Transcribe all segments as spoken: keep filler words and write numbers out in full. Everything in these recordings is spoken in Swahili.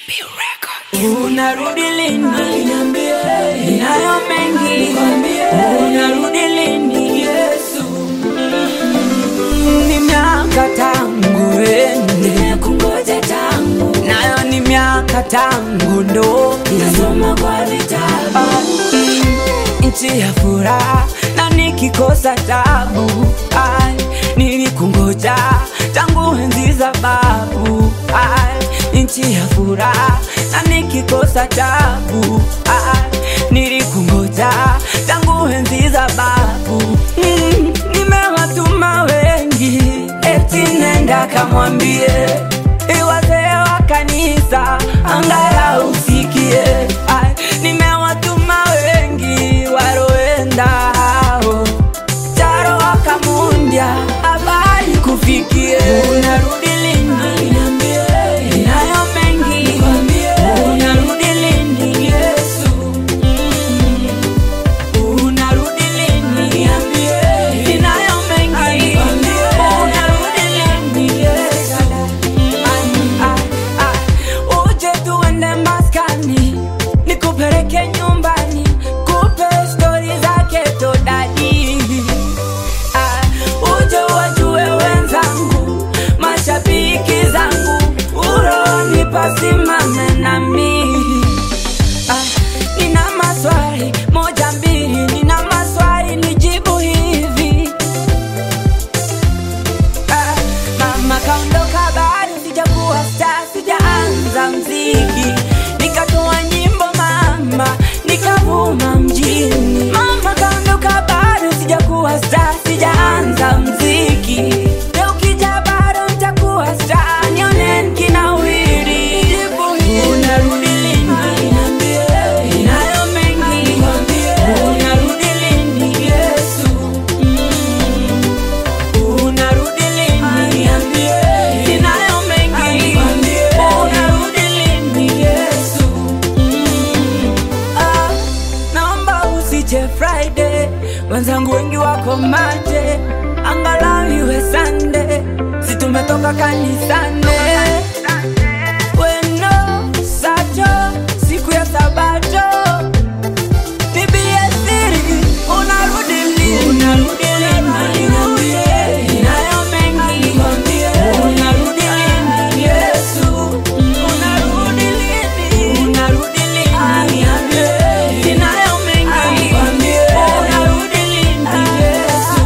Unarudi lini? Niambie. Ninayo mengi nikwambie. Unarudi lini? Yesu. Ni miaka tangu ende, nimekungoja tangu. Nayo ni miaka tangu ndo nasoma kwa vitabu. Nchi ya furaha na nikikosa tabu. Ai, nilikungoja tangu enzi za babu. Ai, nchi ya furaha na nikikosa tabu. Ai, nilikungoja tangu enzi za babu. mm, Nimewatuma wengi eti nenda kamwambie wazee wa kanisa angalau usikie. Ai, nimewatuma wengi waroenda hao Taro wakamundia habari kufikie. Unarudi lini? Niambie. Ninayo mengi nikwambie. Unarudi lini? Yesu. mm. Unarudi lini? Niambie. Ninayo mengi nikwambie. Unarudi lini? Yesu. mm. ah, ah. Uje tuende maskani nikupeleke nyumbani kupe story zake to daddy. Ah, uje wajue wenzangu mashabiki zangu uroni pasimame nami. Ah, nina maswali moja mbili, nina maswali nijibu hivi. Ah, mama kaondoka bado sijakuwa star, sijaanza mziki nikatoa nyimbo mama nikavuma mjini. Mama kaondoka bado sijakuwa star, sijaanza mziki. Leo ukija bado nitakuwa star, nione nikinawiri. Unarudi lini? Niambie. Ninayo mengi nikwambie. Unarudi lini? Yesu. mm. Unarudi lini? Niambie. Ninayo mengi nikwambie. Unarudi lini? Yesu. mm. ah, naomba usije Friday, wenzangu wengi wako mate, angalau iwe Sunday, si tumetoka kanisani. Weno sato siku ya sabato bibie siri. Unarudi lini? Unarudi lini? Niambie. Ninayo mengi nikwambie. Unarudi lini? Yesu. Unarudi lini? Unarudi lini? Niambie. Ninayo mengi nikwambie. Unarudi lini? Yesu.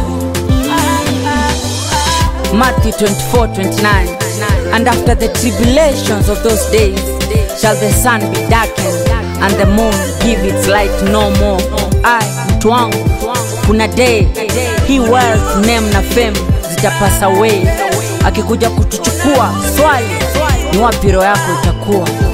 Matthew twenty-four twenty-nine. And after the tribulations of those days shall the sun be darkened and the moon give its light no more. Ai, mtu wangu, kuna day hii wealth, name na fame zitapasa away. Akikuja kutuchukua swali ni wapi roho yako itakuwa?